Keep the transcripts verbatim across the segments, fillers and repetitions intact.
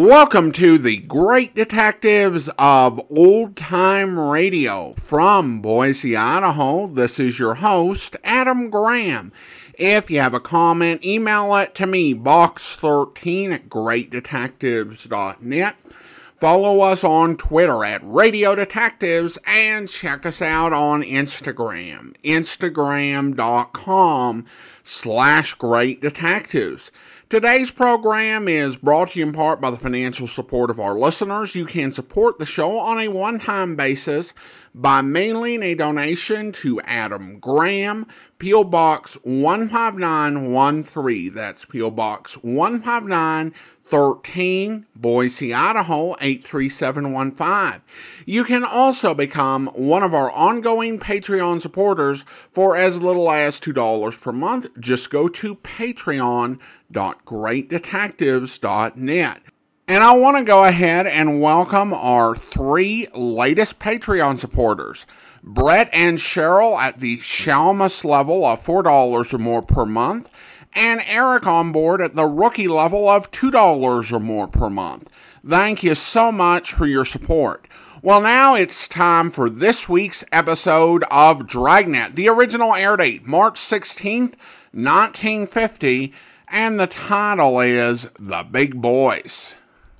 Welcome to the Great Detectives of Old Time Radio. From Boise, Idaho, this is your host, Adam Graham. If you have a comment, email it to me, box thirteen at great detectives dot net. Follow us on Twitter at Radio Detectives and check us out on Instagram, instagram.com slash Great Detectives. Today's program is brought to you in part by the financial support of our listeners. You can support the show on a one-time basis by mailing a donation to Adam Graham, P O. Box one five nine one three. That's P O. Box one five nine thirteen, Boise, Idaho, eight three seven one five. You can also become one of our ongoing Patreon supporters for as little as two dollars per month. Just go to patreon dot great detectives dot net. And I want to go ahead and welcome our three latest Patreon supporters. Brett and Cheryl at the Shalmus level of four dollars or more per month, and Eric on board at the rookie level of two dollars or more per month. Thank you so much for your support. Well, now it's time for this week's episode of Dragnet. The original air date, March sixteenth, nineteen fifty, and the title is The Big Boys.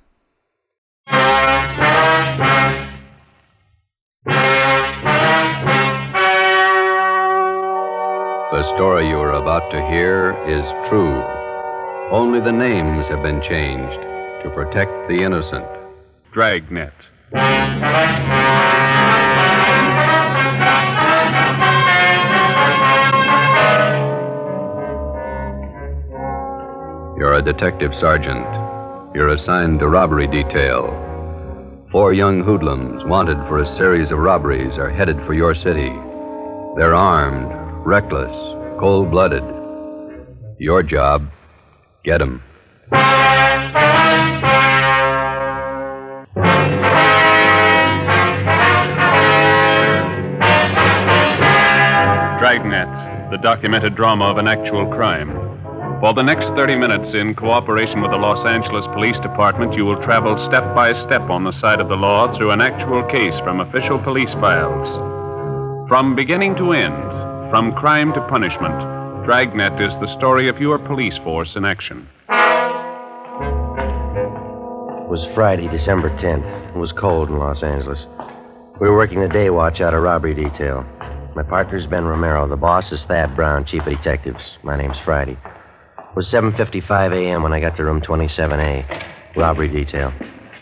The story you are about to hear is true. Only the names have been changed to protect the innocent. Dragnet. You're a detective sergeant. You're assigned to robbery detail. Four young hoodlums wanted for a series of robberies are headed for your city. They're armed, reckless, cold-blooded. Your job, get 'em. Dragnet, the documented drama of an actual crime. For the next thirty minutes, in cooperation with the Los Angeles Police Department, you will travel step by step on the side of the law through an actual case from official police files. From beginning to end, from crime to punishment, Dragnet is the story of your police force in action. It was Friday, December tenth. It was cold in Los Angeles. We were working the day watch out of robbery detail. My partner's Ben Romero. The boss is Thad Brown, chief of detectives. My name's Friday. It was seven fifty-five a.m. when I got to room twenty-seven A, robbery detail.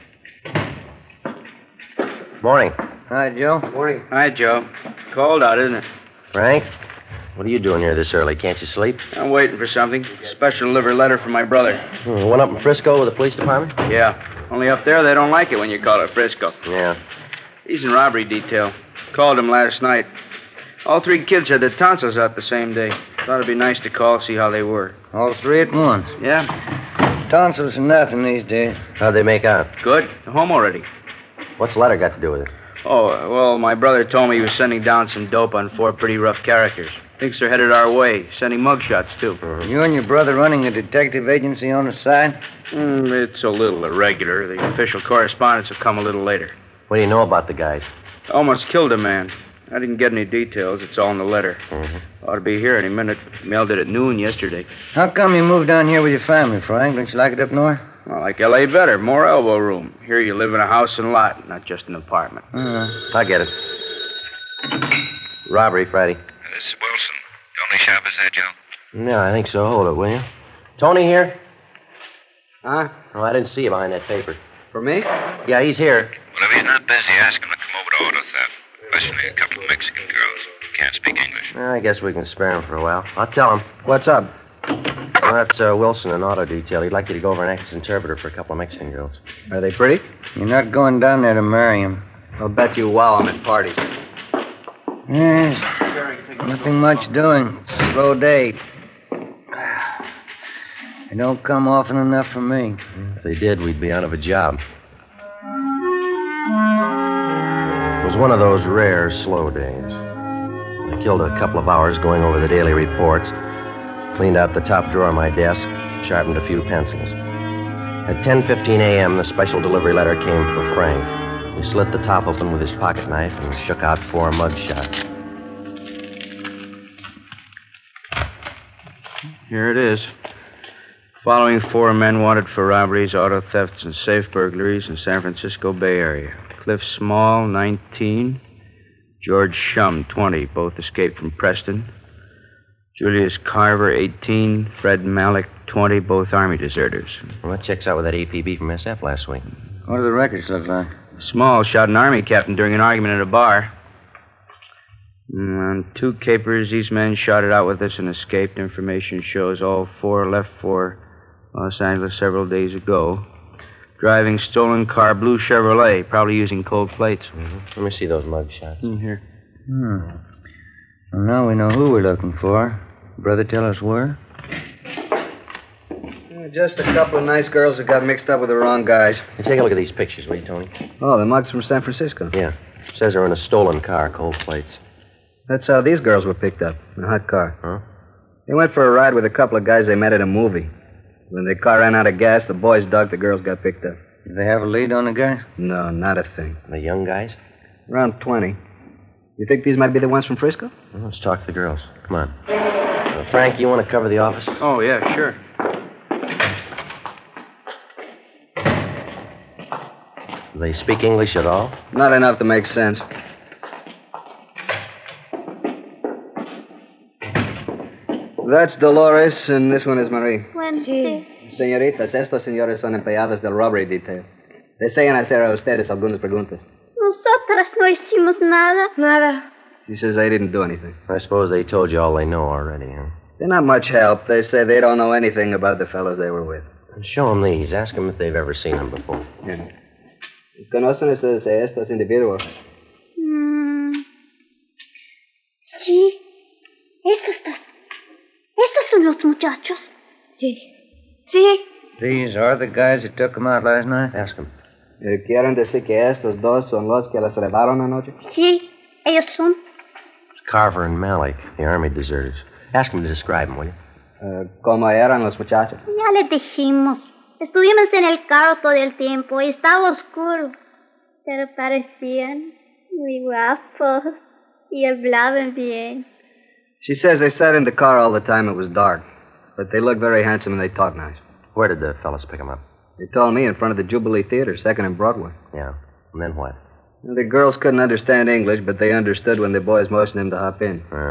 Morning. Hi, Joe. Morning. Hi, Joe. Cold out, isn't it? Frank, what are you doing here this early? Can't you sleep? I'm waiting for something. Special delivery letter from my brother. Hmm, one up in Frisco with the police department? Yeah. Only up there they don't like it when you call it Frisco. Yeah. He's in robbery detail. Called him last night. All three kids had their tonsils out the same day. Thought it'd be nice to call, see how they were. All three at once. Yeah. Tonsils are nothing these days. How'd they make out? Good. Home already. What's the letter got to do with it? Oh, well, my brother told me he was sending down some dope on four pretty rough characters. Thinks they're headed our way. Sending mugshots, too. Mm-hmm. You and your brother running a detective agency on the side? Mm, it's a little irregular. The official correspondence will come a little later. What do you know about the guys? Almost killed a man. I didn't get any details. It's all in the letter. Mm-hmm. Ought to be here any minute. Mailed it at noon yesterday. How come you moved down here with your family, Frank? Don't you like it up north? Well, like L A better. More elbow room. Here you live in a house and lot, not just an apartment. Uh, I get it. Robbery, Friday. This is Wilson. Only shop is that, Joe? No, I think so. Hold it, will you? Tony here? Huh? Oh, I didn't see you behind that paper. For me? Yeah, he's here. Well, if he's not busy, ask him to come over to auto theft. Especially a couple of Mexican girls who can't speak English. Well, I guess we can spare him for a while. I'll tell him. what's up? Well, that's uh, Wilson in auto detail. He'd like you to go over and act as interpreter for a couple of Mexican girls. Are they pretty? You're not going down there to marry him. I'll bet you wow I'm at parties. Yes. Nothing much doing. Slow day. They don't come often enough for me. If they did, we'd be out of a job. It was one of those rare, slow days. I killed a couple of hours going over the daily reports, cleaned out the top drawer of my desk, sharpened a few pencils. At ten fifteen a.m., the special delivery letter came for Frank. He slit the top open with his pocket knife and shook out four mug shots. Here it is. Following four men wanted for robberies, auto thefts, and safe burglaries in San Francisco Bay Area. Cliff Small, nineteen. George Shum, twenty. Both escaped from Preston. Julius Carver, eighteen. Fred Malik, twenty. Both Army deserters. Well, that checks out with that A P B from S F last week. What do the records look like? Small shot an Army captain during an argument at a bar. And on two capers, these men shot it out with us and escaped. Information shows all four left for Los Angeles several days ago. Driving stolen car, blue Chevrolet, probably using cold plates. Mm-hmm. Let me see those mug shots. In here. Hmm. Well, now we know who we're looking for. Brother, tell us where? Uh, just a couple of nice girls that got mixed up with the wrong guys. Hey, take a look at these pictures, will you, Tony? Oh, the mugs from San Francisco. Yeah. Says they're in a stolen car, cold plates. That's how these girls were picked up, in a hot car. Huh? They went for a ride with a couple of guys they met at a movie. When the car ran out of gas, the boys dug, the girls got picked up. Did they have a lead on the guy? No, not a thing. The young guys? Around twenty. You think these might be the ones from Frisco? Well, let's talk to the girls. Come on. Uh, Frank, you want to cover the office? Oh, yeah, sure. Do they speak English at all? Not enough to make sense. That's Dolores, and this one is Marie. Fuente. Señoritas, estos señores son empleados del robbery detail. Desean hacer a ustedes algunas preguntas. Nosotras no hicimos nada. Nada. She says they didn't do anything. I suppose they told you all they know already, huh? They're not much help. They say they don't know anything about the fellows they were with. Show them these. Ask them if they've ever seen them before. Yeah. ¿Conocen ustedes a estos individuos? Mm. Sí. Estos dos. ¿Estos son los muchachos? Sí. Sí. These are the guys that took them out last night? Ask them. Eh, ¿Quieren decir que estos dos son los que las llevaron anoche? Sí, ellos son. Carver and Malik, the Army deserters. Ask them to describe them, will you? Uh, ¿Cómo eran los muchachos? Ya les dijimos. Estuvimos en el carro todo el tiempo y estaba oscuro. Pero parecían muy guapos y hablaban bien. She says they sat in the car all the time. It was dark. But they looked very handsome and they talked nice. Where did the fellas pick them up? They told me in front of the Jubilee Theater, second and Broadway. Yeah. And then what? The girls couldn't understand English, but they understood when the boys motioned them to hop in. Yeah.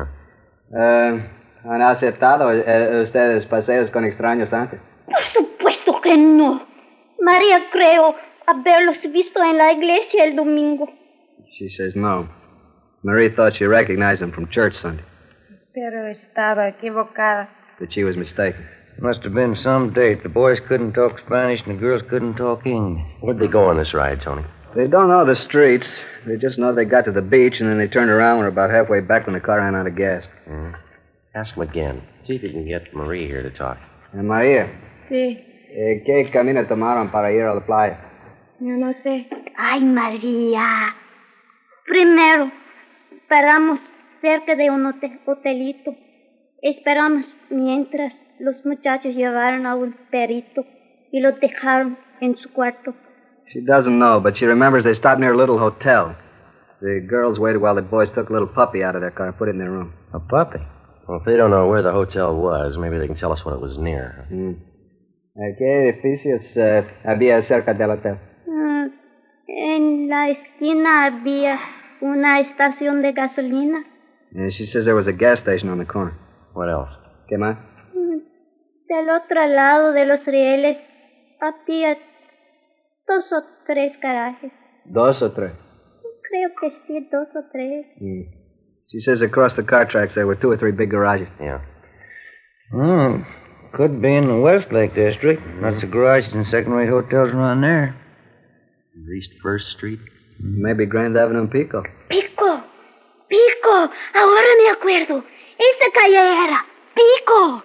Uh, ¿Han aceptado eh, ustedes paseos con extraños antes? Por supuesto que no. María creo haberlos visto en la iglesia el domingo. She says no. Marie thought she recognized them from church Sunday. Pero estaba equivocada. But she was mistaken. Must have been some date. The boys couldn't talk Spanish and the girls couldn't talk English. Where'd they go on this ride, Tony? They don't know the streets. They just know they got to the beach, and then they turned around and were about halfway back when the car ran out of gas. Mm-hmm. Ask them again. See if you can get Marie here to talk. And María, Sí. eh, ¿qué camino tomaron para ir a la playa? Yo no sé. Ay, María. Primero, paramos cerca de un hotel- hotelito. Esperamos mientras los muchachos llevaron a un perito y lo dejaron en su cuarto. She doesn't know, but she remembers they stopped near a little hotel. The girls waited while the boys took a little puppy out of their car and put it in their room. A puppy? Well, if they don't know where the hotel was, maybe they can tell us what it was near. Mm. Eh, ¿Qué edificios eh, había cerca del hotel? Ah, en la esquina había una estación de gasolina. And she says there was a gas station on the corner. What else? ¿Qué más? Mm, Del otro lado de los rieles había dos o tres garajes. Dos o tres. Creo que sí, dos o tres. Mm. She says across the car tracks there were two or three big garages. Yeah. Hmm. Could be in the Westlake district. Lots of garages and second-rate hotels around there. East First Street? Maybe Grand Avenue and Pico. Pico, Pico, ahora me acuerdo. Esa calle era Pico.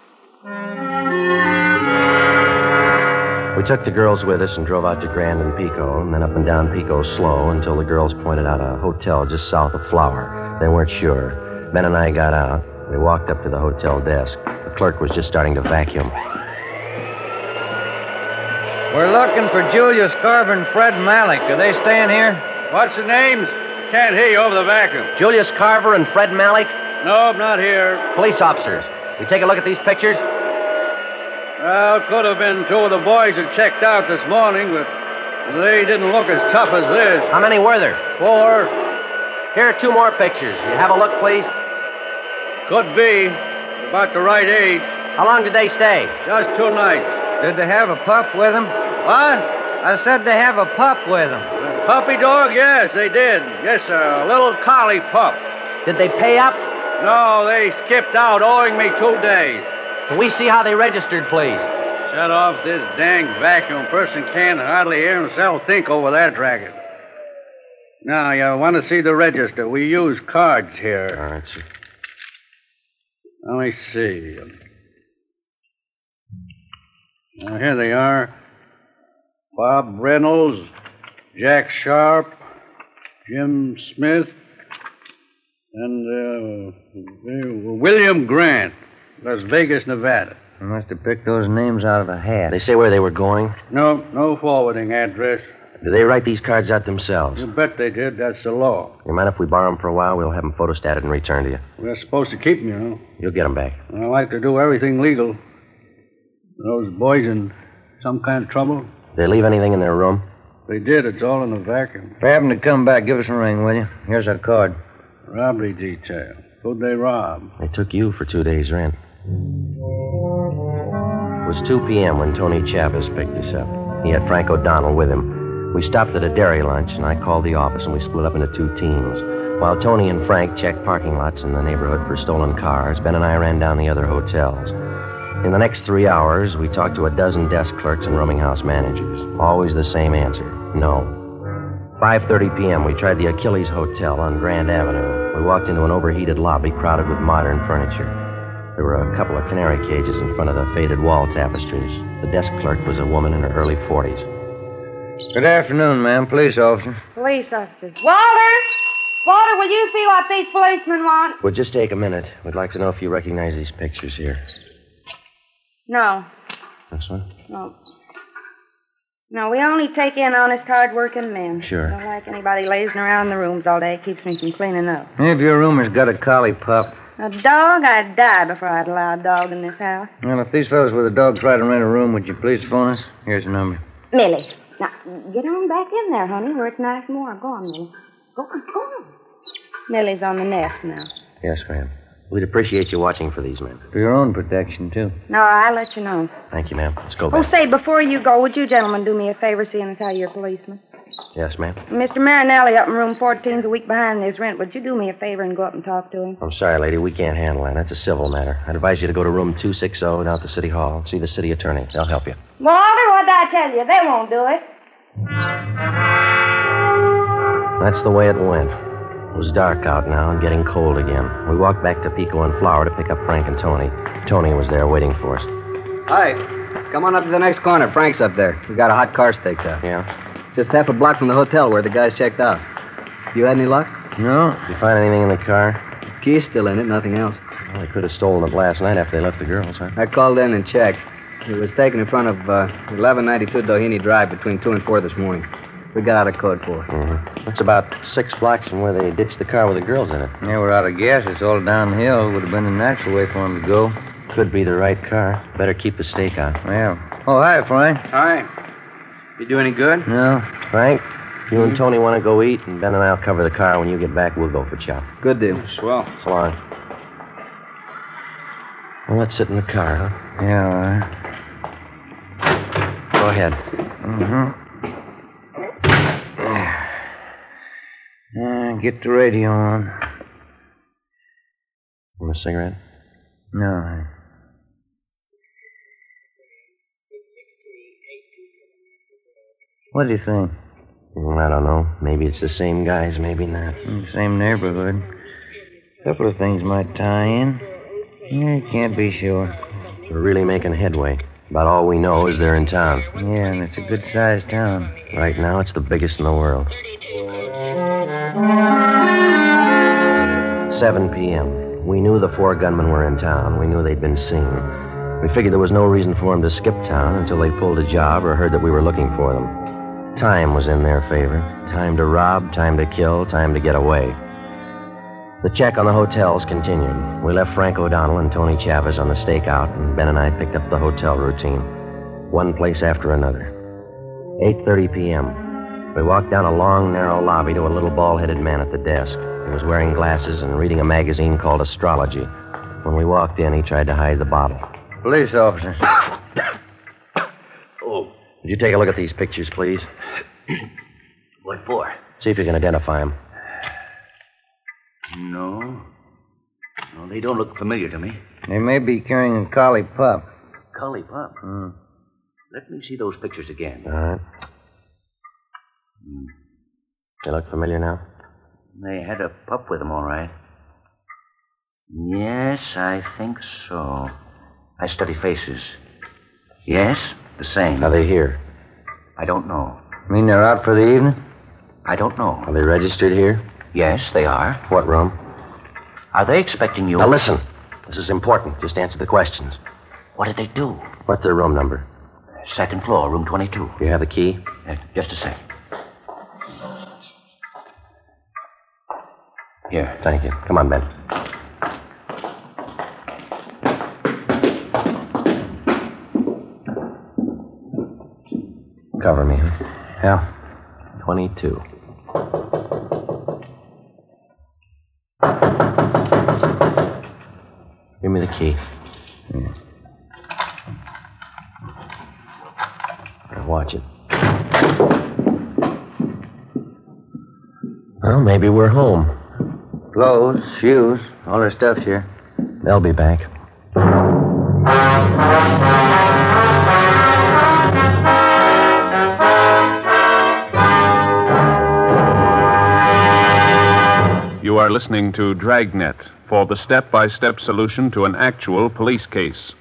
We took the girls with us and drove out to Grand and Pico, and then up and down Pico slow until the girls pointed out a hotel just south of Flower. They weren't sure. Ben and I got out. We walked up to the hotel desk. The clerk was just starting to vacuum. We're looking for Julius Carver and Fred Malik. Are they staying here? What's the names? Can't hear you over the vacuum. Julius Carver and Fred Malik? Nope, not here. Police officers. We take a look at these pictures? Well, could have been two of the boys that checked out this morning, but they didn't look as tough as this. How many were there? Four. Here are two more pictures. You have a look, please? Could be. About the right age. How long did they stay? Just two nights. Did they have a pup with them? What? I said they have a pup with them. A puppy dog? Yes, they did. Yes, sir. A little collie pup. Did they pay up? No, they skipped out, owing me two days. Can we see how they registered, please? Shut off this dang vacuum. Person can't hardly hear himself think over that racket. Now, you want to see the register. We use cards here. All right, sir. Let me see. Now, here they are. Bob Reynolds, Jack Sharp, Jim Smith, and uh, William Grant, Las Vegas, Nevada. I must have picked those names out of a hat. They say where they were going? No, no forwarding address. Do they write these cards out themselves? You bet they did. That's the law. You mind if we borrow them for a while? We'll have them photostated and returned to you. We're supposed to keep them, you know. You'll get them back. I like to do everything legal. Those boys in some kind of trouble? Did they leave anything in their room? They did. It's all in the vacuum. If they happen to come back, give us a ring, will you? Here's our card. Robbery detail. Who'd they rob? They took you for two days' rent. It was two p.m. when Tony Chavez picked us up. He had Frank O'Donnell with him. We stopped at a dairy lunch, and I called the office, and we split up into two teams. While Tony and Frank checked parking lots in the neighborhood for stolen cars, Ben and I ran down the other hotels. In the next three hours, we talked to a dozen desk clerks and rooming house managers. Always the same answer, no. five thirty p.m., we tried the Achilles Hotel on Grand Avenue. We walked into an overheated lobby crowded with modern furniture. There were a couple of canary cages in front of the faded wall tapestries. The desk clerk was a woman in her early forties. Good afternoon, ma'am. Police officer. Police officers. Walter! Walter, will you see what these policemen want? We'll just take a minute. We'd like to know if you recognize these pictures here. No. This one? No. No, we only take in honest, hard-working men. Sure. Don't like anybody lazing around in the rooms all day. It keeps me from cleaning up. If your room has got a collie pup. A dog? I'd die before I'd allow a dog in this house. Well, if these fellows with a dog try to rent a room, would you please phone us? Here's the number. Millie. Now, get on back in there, honey, where it's nice and warm. Go on, Millie. Go on, go on. Millie's on the nest now. Yes, ma'am. We'd appreciate you watching for these men. For your own protection, too. No, I'll let you know. Thank you, ma'am. Let's go Oh, back. say, before you go, would you gentlemen do me a favor seeing as how you're policemen? Yes, ma'am. Mister Marinelli up in room fourteen's a week behind his rent. Would you do me a favor and go up and talk to him? I'm sorry, lady. We can't handle that. That's a civil matter. I'd advise you to go to room two sixty down at the City Hall. See the city attorney. They'll help you. Walter, what'd I tell you? They won't do it. That's the way it went. It was dark out now and getting cold again. We walked back to Pico and Flower to pick up Frank and Tony. Tony was there waiting for us. Hi. Come on up to the next corner. Frank's up there. We got a hot car staked out. Yeah? Just half a block from the hotel where the guys checked out. You had any luck? No. Did you find anything in the car? Key's still in it, nothing else. Well, they could have stolen it last night after they left the girls, huh? I called in and checked. It was taken in front of uh, eleven ninety-two Doheny Drive between two and four this morning. We got out a code for it. Mm-hmm. That's about six blocks from where they ditched the car with the girls in it. Yeah, we're out of gas. It's all downhill. Would have been the natural way for them to go. Could be the right car. Better keep the stake on. Yeah. Oh, hi, Frank. Hi. You do any good? No. Frank, you and Tony want to go eat, and Ben and I'll cover the car. When you get back, we'll go for chow. Good deal. Swell. So long. Well, let's sit in the car, huh? Yeah, all right. Go ahead. Mm-hmm. Uh, get the radio on. Want a cigarette? No. What do you think? Well, I don't know. Maybe it's the same guys, maybe not. In the same neighborhood. A couple of things might tie in. Yeah, can't be sure. We're really making headway. About all we know is they're in town. Yeah, and it's a good-sized town. Right now, it's the biggest in the world. seven p.m. We knew the four gunmen were in town. We knew they'd been seen. We figured there was no reason for them to skip town until they pulled a job or heard that we were looking for them. Time was in their favor. Time to rob, time to kill, time to get away. The check on the hotels continued. We left Frank O'Donnell and Tony Chavez on the stakeout, and Ben and I picked up the hotel routine, one place after another. eight thirty p.m. We walked down a long, narrow lobby to a little bald-headed man at the desk. He was wearing glasses and reading a magazine called Astrology. When we walked in, he tried to hide the bottle. Police officer. Oh. Would you take a look at these pictures, please? What for? See if you can identify them. No. No, they don't look familiar to me. They may be carrying a collie pup. Collie pup? Hmm. Let me see those pictures again. All right. Hmm. They look familiar now? They had a pup with them, all right. Yes, I think so. I study faces. Yes, the same. Are they here? I don't know. You mean they're out for the evening? I don't know. Are they registered here? Yes, they are. What room? Are they expecting you? Now listen. This is important. Just answer the questions. What did they do? What's their room number? Second floor, room twenty-two. Do you have a key? Uh, just a sec. Here. Thank you. Come on, Ben. Cover me, huh? Yeah. twenty-two. Give me the key. Yeah. Now watch it. Well, maybe we're home. Clothes, shoes, all their stuff's here. They'll be back. You are listening to Dragnet for the step-by-step solution to an actual police case.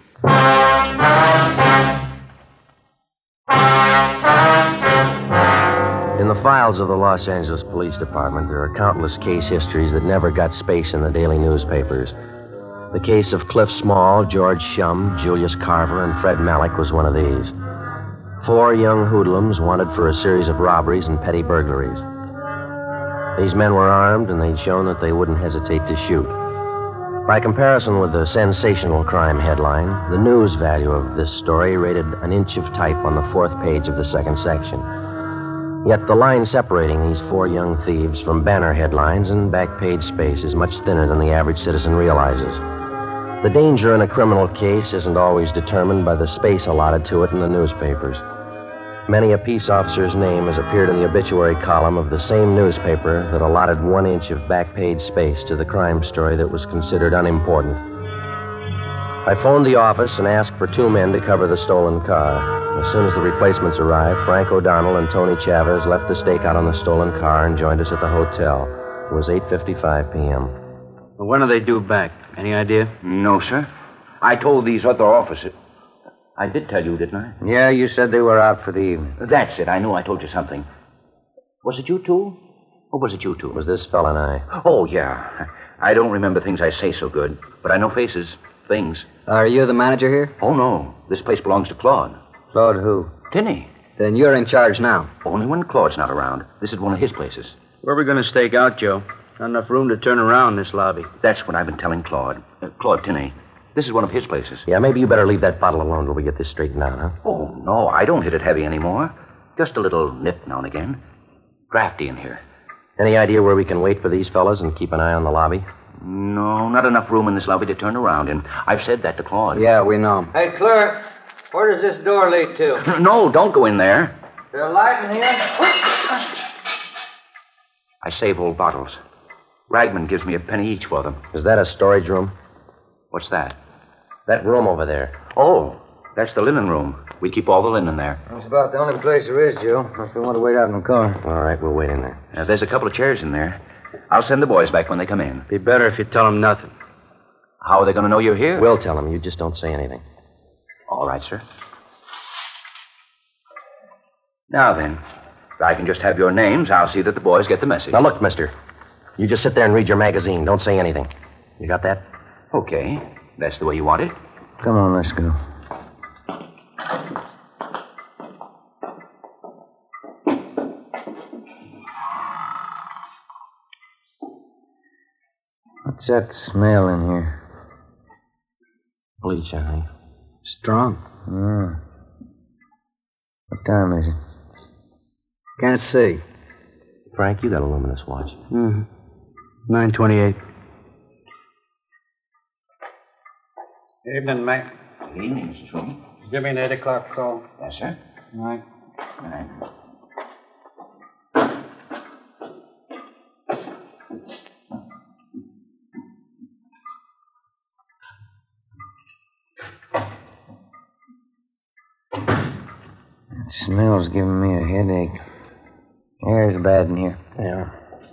In the files of the Los Angeles Police Department, there are countless case histories that never got space in the daily newspapers. The case of Cliff Small, George Shum, Julius Carver, and Fred Malik was one of these. Four young hoodlums wanted for a series of robberies and petty burglaries. These men were armed, and they'd shown that they wouldn't hesitate to shoot. By comparison with the sensational crime headline, the news value of this story rated an inch of type on the fourth page of the second section. Yet the line separating these four young thieves from banner headlines and back page space is much thinner than the average citizen realizes. The danger in a criminal case isn't always determined by the space allotted to it in the newspapers. Many a peace officer's name has appeared in the obituary column of the same newspaper that allotted one inch of back page space to the crime story that was considered unimportant. I phoned the office and asked for two men to cover the stolen car. As soon as the replacements arrived, Frank O'Donnell and Tony Chavez left the stakeout on the stolen car and joined us at the hotel. It was eight fifty-five p.m. Well, when do they due back? Any idea? No, sir. I told these other officers. I did tell you, didn't I? Yeah, you said they were out for the evening. That's it. I knew I told you something. Was it you two? Or was it you two? It was this fella and I. Oh, yeah. I don't remember things I say so good, but I know faces, things. Are you the manager here? Oh, no. This place belongs to Claude. Claude who? Tinney. Then you're in charge now. Only when Claude's not around. This is one of his places. Where are we going to stake out, Joe? Not enough room to turn around in this lobby. That's what I've been telling Claude. Uh, Claude Tinney. This is one of his places. Yeah, maybe you better leave that bottle alone till we get this straightened out, huh? Oh, no. I don't hit it heavy anymore. Just a little nip now and again. Drafty in here. Any idea where we can wait for these fellas and keep an eye on the lobby? No, not enough room in this lobby to turn around in. I've said that to Claude. Yeah, we know. Hey, clerk, where does this door lead to? No, don't go in there. There's a light in here? I save old bottles. Ragman gives me a penny each for them. Is that a storage room? What's that? That room over there. Oh, that's the linen room. We keep all the linen there. It's about the only place there is, Joe. If we want to wait out in the car. All right, we'll wait in there. Uh, there's a couple of chairs in there. I'll send the boys back when they come in. Be better if you tell them nothing. How are they going to know you're here? We'll tell them. You just don't say anything. All right, sir. Now then, if I can just have your names, I'll see that the boys get the message. Now, look, mister. You just sit there and read your magazine. Don't say anything. You got that? Okay. That's the way you want it. Come on, let's go. What's that smell in here? Bleach, I think. Strong. Oh. What time is it? Can't see. Frank, you got a luminous watch. Mm-hmm. nine twenty-eight. Evening, Mac. Good evening, Mister Truman. Give me an eight o'clock call. Yes, sir. All right. All right. That smell's giving me a headache. Air's bad in here. Yeah.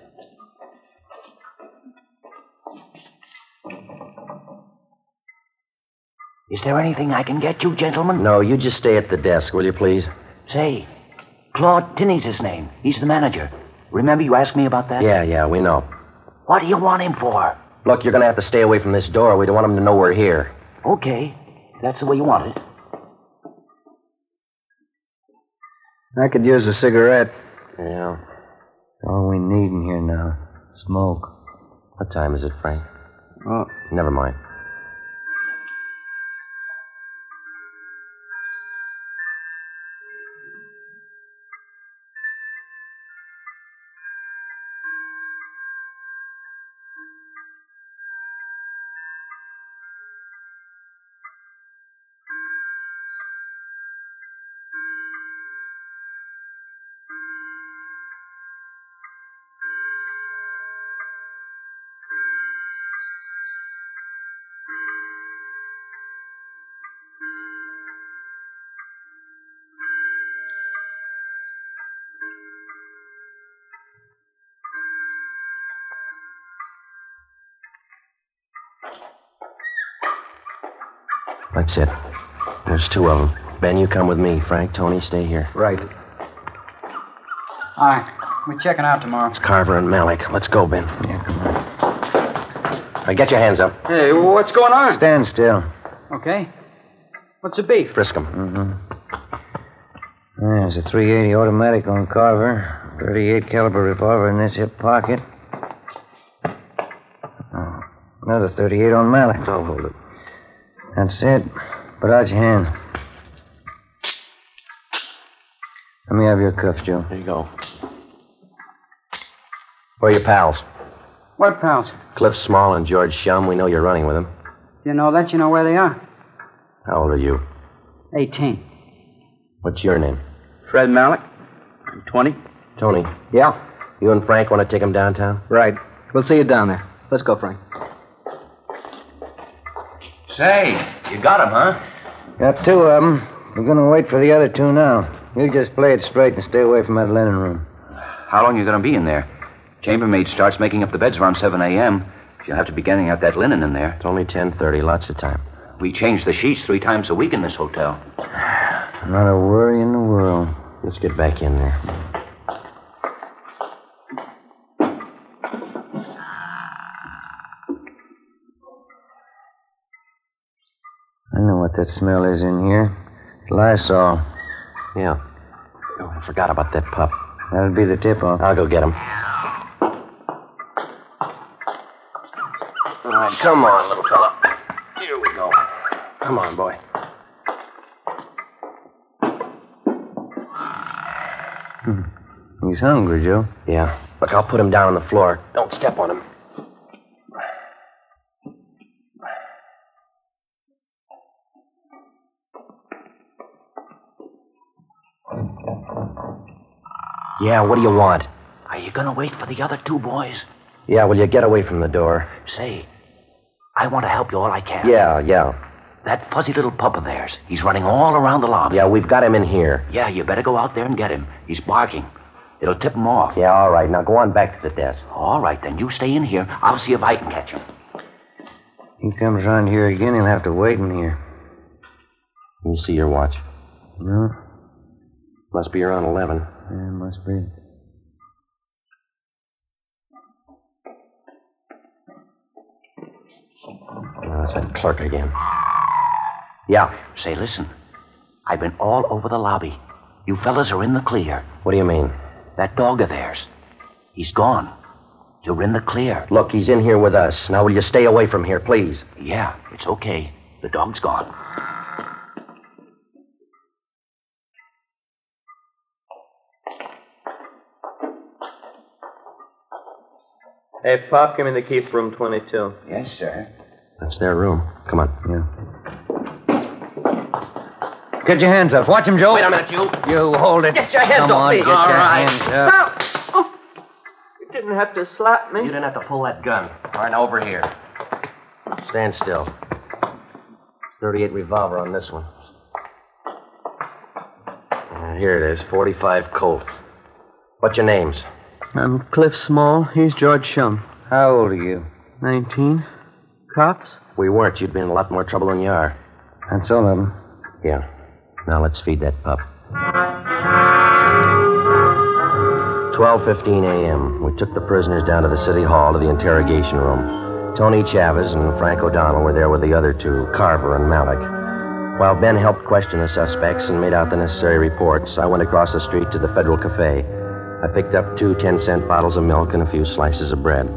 Is there anything I can get you, gentlemen? No, you just stay at the desk, will you, please? Say, Claude Tinney's his name. He's the manager. Remember you asked me about that? Yeah, yeah, we know. What do you want him for? Look, you're going to have to stay away from this door. We don't want him to know we're here. Okay. That's the way you want it. I could use a cigarette. Yeah. All we need in here now. Smoke. What time is it, Frank? Oh, Never mind. That's it. There's two of them. Ben, you come with me. Frank, Tony, stay here. right. All right. We're checking out tomorrow. It's Carver and Malik. Let's go, Ben. Yeah, come on. All right, get your hands up. Hey, what's going on? Stand still. Okay. What's the beef? Frisk 'em. Mm-hmm. There's a three eighty automatic on Carver. thirty-eight caliber revolver in this hip pocket. Oh, another thirty-eight on Malik. I'll hold it. That's it. Put out your hand. Let me have your cuffs, Joe. There you go. Where are your pals? What pals? Cliff Small and George Shum. We know you're running with them. You know that? You know where they are? How old are you? eighteen. What's your name? Fred Malik. I'm twenty. Tony. Yeah, You and Frank want to take him downtown? right. We'll see you down there. Let's go, Frank. Say, you got him, huh? Got two of them. We're going to wait for the other two now. You just play it straight and stay away from that linen room. How long are you going to be in there? Chambermaid starts making up the beds around seven a.m. She'll have to be getting out that linen in there. It's only ten thirty. Lots of time. We change the sheets three times a week in this hotel. Not a worry in the world. Let's get back in there. I know what that smell is in here. Lysol. Yeah. Oh, I forgot about that pup. That'll be the tip-off. I'll go get him. All right, come on, little fella. Here we go. Come on, boy. Hmm. He's hungry, Joe. Yeah. Look, I'll put him down on the floor. Don't step on him. Yeah, what do you want? Are you going to wait for the other two boys? Yeah, will you get away from the door? Say, I want to help you all I can. Yeah, yeah. That fuzzy little pup of theirs, he's running all around the lobby. Yeah, we've got him in here. Yeah, you better go out there and get him. He's barking. It'll tip him off. Yeah, all right. Now go on back to the desk. All right, then you stay in here. I'll see if I can catch him. He comes around here again, he'll have to wait in here. Can you see your watch? No? Must be around eleven. Yeah, must be. Oh, it's that clerk again. Yeah. Say, listen. I've been all over the lobby. You fellas are in the clear. What do you mean? That dog of theirs. He's gone. You're in the clear. Look, he's in here with us. Now, will you stay away from here, please? Yeah, it's okay. The dog's gone. Hey, Pop, give me the key for room twenty-two. Yes, sir. That's their room. Come on. Yeah. Get your hands up. Watch him, Joe. Wait a minute, you. You hold it. Get your hands Come off on, me. get All your right. hands up. Now, oh, you didn't have to slap me. You didn't have to pull that gun. All right, now over here. Stand still. thirty-eight revolver on this one. Uh, here it is, forty-five Colt. What's your names? I'm Cliff Small. He's George Shum. How old are you? Nineteen. Cops? We weren't. You'd be in a lot more trouble than you are. That's all of them. Yeah. Now let's feed that pup. twelve fifteen a.m. We took the prisoners down to the city hall to the interrogation room. Tony Chavez and Frank O'Donnell were there with the other two, Carver and Malik. While Ben helped question the suspects and made out the necessary reports, I went across the street to the Federal Cafe. I picked up two ten-cent bottles of milk and a few slices of bread.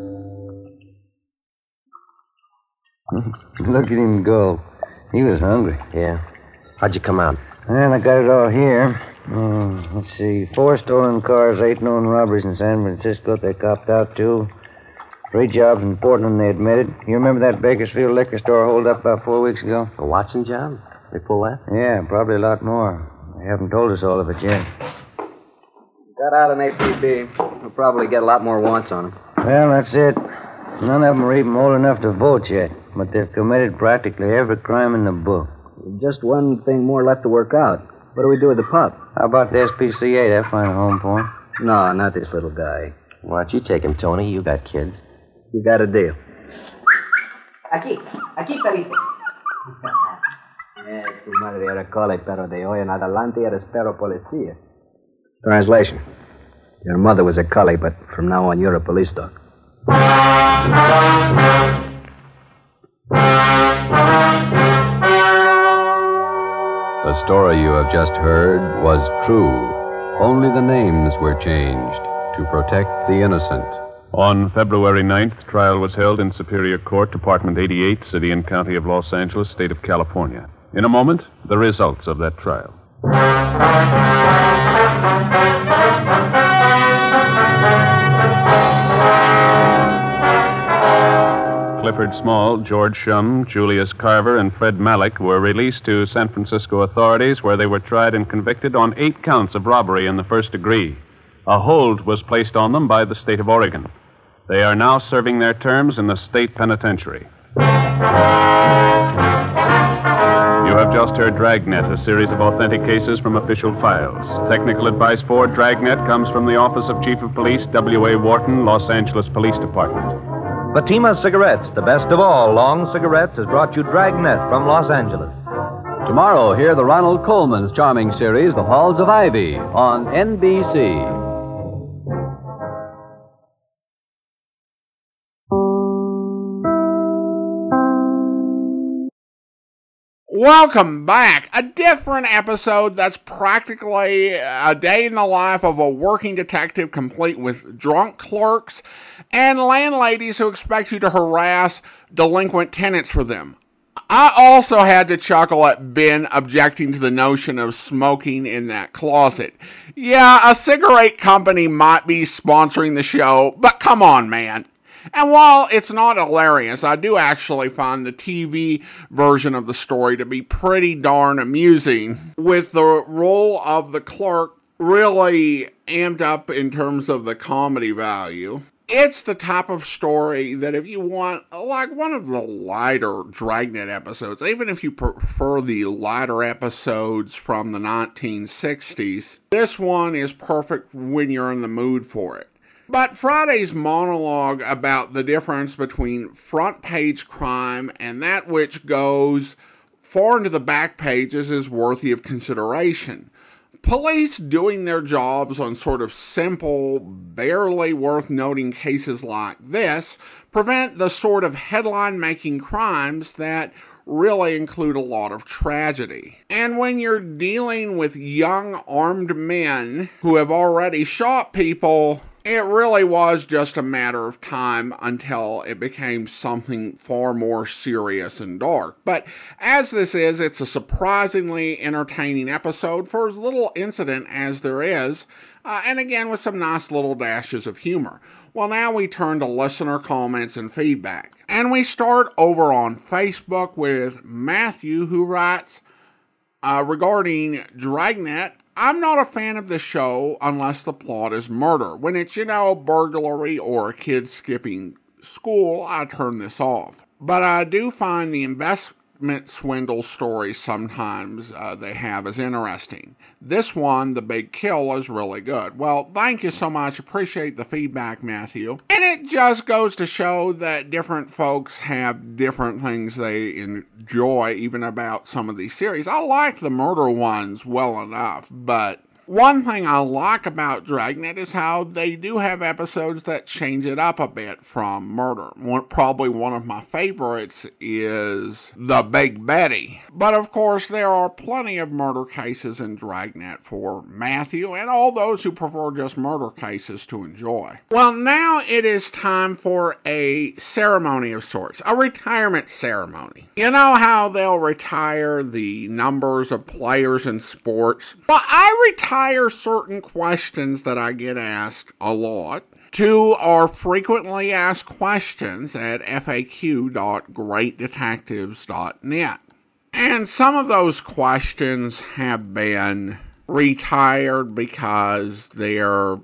Look at him go. He was hungry. Yeah. How'd you come out? Well, I got it all here. Uh, let's see. Four stolen cars, eight known robberies in San Francisco they copped out to. Three jobs in Portland they admitted. You remember that Bakersfield liquor store hold up about four weeks ago? The Watson job? They pull that? Yeah, probably a lot more. They haven't told us all of it yet. Got out an A P B. We'll probably get a lot more wants on them. Well, that's it. None of them are even old enough to vote yet, but they've committed practically every crime in the book. Just one thing more left to work out. What do we do with the pup? How about the S P C A? They'll find a home for him. No, not this little guy. Why don't you take him, Tony? You got kids. You got a deal. Aquí, aquí, perrito. Eh, tu madre era cole, pero de hoy en adelante eres perro policía. Translation. Your mother was a collie, but from now on you're a police dog. The story you have just heard was true. Only the names were changed to protect the innocent. On February ninth, trial was held in Superior Court, Department eighty-eight, City and County of Los Angeles, State of California. In a moment, the results of that trial. Clifford Small, George Shum, Julius Carver, and Fred Malik were released to San Francisco authorities, where they were tried and convicted on eight counts of robbery in the first degree. A hold was placed on them by the state of Oregon. They are now serving their terms in the state penitentiary. You have just heard Dragnet, a series of authentic cases from official files. Technical advice for Dragnet comes from the Office of Chief of Police, W A. Wharton, Los Angeles Police Department. Fatima Cigarettes, the best of all long cigarettes, has brought you Dragnet from Los Angeles. Tomorrow, hear the Ronald Coleman's charming series, The Halls of Ivy, on N B C. Welcome back. A different episode that's practically a day in the life of a working detective, complete with drunk clerks and landladies who expect you to harass delinquent tenants for them. I also had to chuckle at Ben objecting to the notion of smoking in that closet. Yeah, a cigarette company might be sponsoring the show, but come on, man. And while it's not hilarious, I do actually find the T V version of the story to be pretty darn amusing, with the role of the clerk really amped up in terms of the comedy value. It's the type of story that if you want, like one of the lighter Dragnet episodes, even if you prefer the lighter episodes from the nineteen sixties, this one is perfect when you're in the mood for it. But Friday's monologue about the difference between front page crime and that which goes far into the back pages is worthy of consideration. Police doing their jobs on sort of simple, barely worth noting cases like this prevent the sort of headline-making crimes that really include a lot of tragedy. And when you're dealing with young armed men who have already shot people, It really was just a matter of time until it became something far more serious and dark. But as this is, it's a surprisingly entertaining episode for as little incident as there is, uh, and again with some nice little dashes of humor. Well, now we turn to listener comments and feedback. And we start over on Facebook with Matthew, who writes, uh, regarding Dragnet, I'm not a fan of the show unless the plot is murder. When it's, you know, burglary or a kid skipping school, I turn this off. But I do find the investment swindle stories sometimes uh, they have is interesting. This one, The Big Kill, is really good. Well, thank you so much. Appreciate the feedback, Matthew. And it just goes to show that different folks have different things they enjoy, even about some of these series. I like the murder ones well enough, but one thing I like about Dragnet is how they do have episodes that change it up a bit from murder. One, probably one of my favorites is The Big Betty. But of course, there are plenty of murder cases in Dragnet for Matthew and all those who prefer just murder cases to enjoy. Well, now it is time for a ceremony of sorts, a retirement ceremony. You know how they'll retire the numbers of players in sports? Well, I retire certain questions that I get asked a lot to our frequently asked questions at f a q dot great detectives dot net. And some of those questions have been retired because they're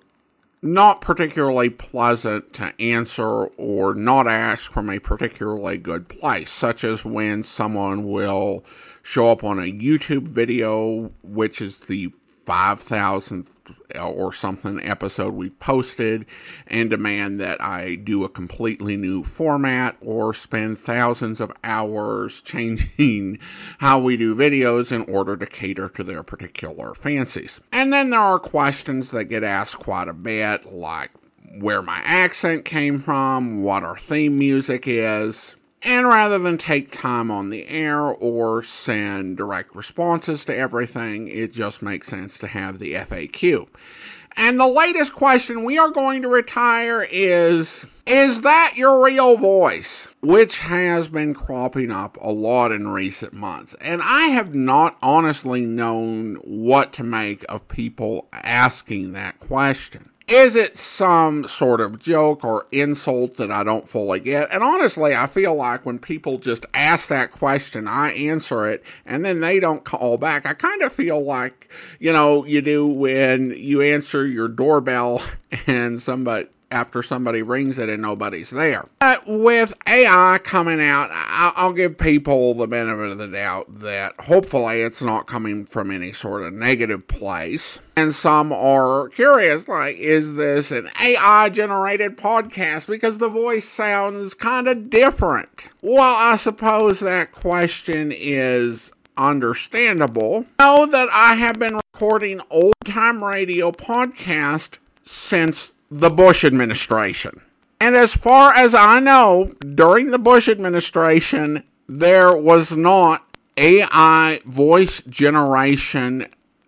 not particularly pleasant to answer or not asked from a particularly good place, such as when someone will show up on a YouTube video, which is the five thousandth or something episode we posted, and demand that I do a completely new format or spend thousands of hours changing how we do videos in order to cater to their particular fancies. And then there are questions that get asked quite a bit, like where my accent came from, what our theme music is. And rather than take time on the air or send direct responses to everything, it just makes sense to have the F A Q. And the latest question we are going to retire is, is that your real voice? Which has been cropping up a lot in recent months. And I have not honestly known what to make of people asking that question. Is it some sort of joke or insult that I don't fully get? And honestly, I feel like when people just ask that question, I answer it, and then they don't call back. I kind of feel like, you know, you do when you answer your doorbell and somebody, after somebody rings it and nobody's there. But with A I coming out, I'll give people the benefit of the doubt that hopefully it's not coming from any sort of negative place. And some are curious, like, is this an A I-generated podcast? Because the voice sounds kind of different. Well, I suppose that question is understandable. Know that I have been recording old-time radio podcast since the Bush administration. And as far as I know, during the Bush administration, there was not A I voice generation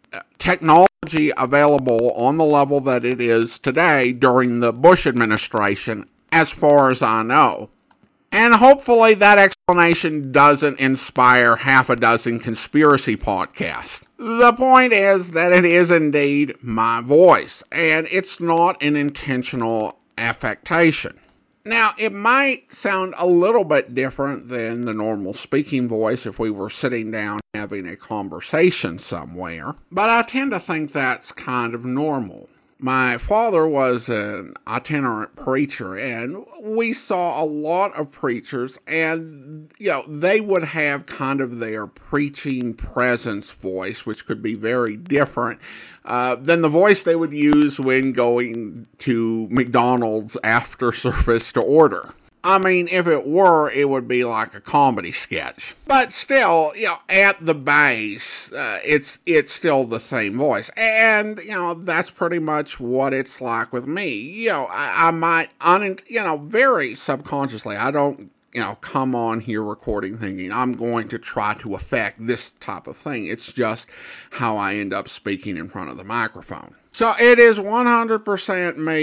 technology available on the level that it is today during the Bush administration, as far as I know. And hopefully that explanation doesn't inspire half a dozen conspiracy podcasts. The point is that it is indeed my voice, and it's not an intentional affectation. Now, it might sound a little bit different than the normal speaking voice if we were sitting down having a conversation somewhere, but I tend to think that's kind of normal. My father was an itinerant preacher, and we saw a lot of preachers, and, you know, they would have kind of their preaching presence voice, which could be very different uh, than the voice they would use when going to McDonald's after service to order. I mean, if it were, it would be like a comedy sketch. But still, you know, at the base, uh, it's it's still the same voice. And, you know, that's pretty much what it's like with me. You know, I, I might, un, you know, very subconsciously, I don't, you know, come on here recording thinking I'm going to try to affect this type of thing. It's just how I end up speaking in front of the microphone. So it is one hundred percent me.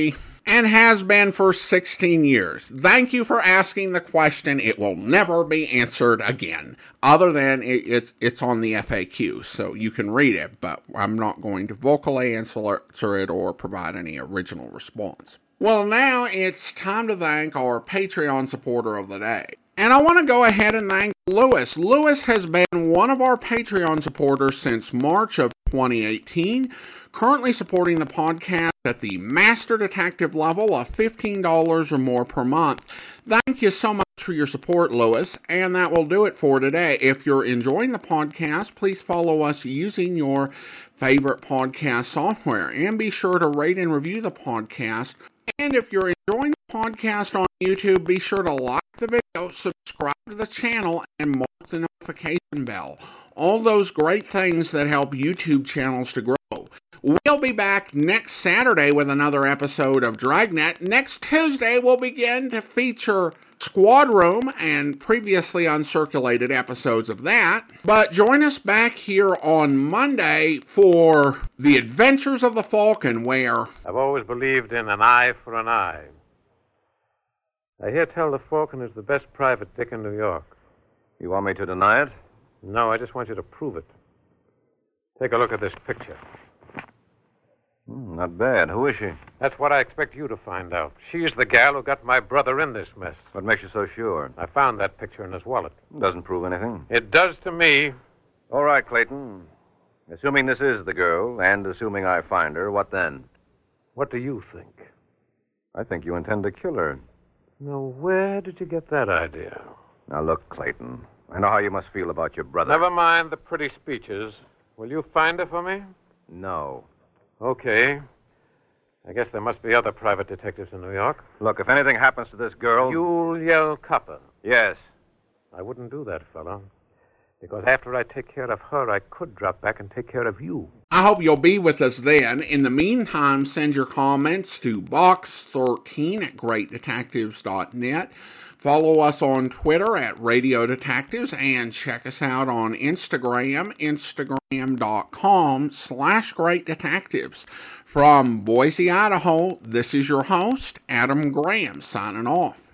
and has been for sixteen years. Thank you for asking the question. It will never be answered again, other than it, it's it's on the F A Q, so you can read it, but I'm not going to vocally answer it or provide any original response. Well, now it's time to thank our Patreon supporter of the day. And I want to go ahead and thank Lewis. Lewis has been one of our Patreon supporters since March of twenty eighteen, currently supporting the podcast at the Master Detective level of fifteen dollars or more per month. Thank you so much for your support, Lewis, and that will do it for today. If you're enjoying the podcast, please follow us using your favorite podcast software, and be sure to rate and review the podcast. And if you're enjoying the podcast on YouTube, be sure to like the video, subscribe to the channel, and mark the notification bell. All those great things that help YouTube channels to grow. We'll be back next Saturday with another episode of Dragnet. Next Tuesday, we'll begin to feature Squad Room and previously uncirculated episodes of that. But join us back here on Monday for The Adventures of the Falcon, where... I've always believed in an eye for an eye. I hear tell the Falcon is the best private dick in New York. You want me to deny it? No, I just want you to prove it. Take a look at this picture. Hmm, not bad. Who is she? That's what I expect you to find out. She's the gal who got my brother in this mess. What makes you so sure? I found that picture in his wallet. Doesn't prove anything. It does to me. All right, Clayton. Assuming this is the girl, and assuming I find her, what then? What do you think? I think you intend to kill her. Now, where did you get that idea? Now, look, Clayton. I know how you must feel about your brother. Never mind the pretty speeches. Will you find her for me? No. Okay. I guess there must be other private detectives in New York. Look, if anything happens to this girl... You'll yell copper. Yes. I wouldn't do that, fella. Because after I take care of her, I could drop back and take care of you. I hope you'll be with us then. In the meantime, send your comments to box thirteen at great detectives dot net. Follow us on Twitter at Radio Detectives, and check us out on Instagram, instagram.com slash Great Detectives. From Boise, Idaho, this is your host, Adam Graham, signing off.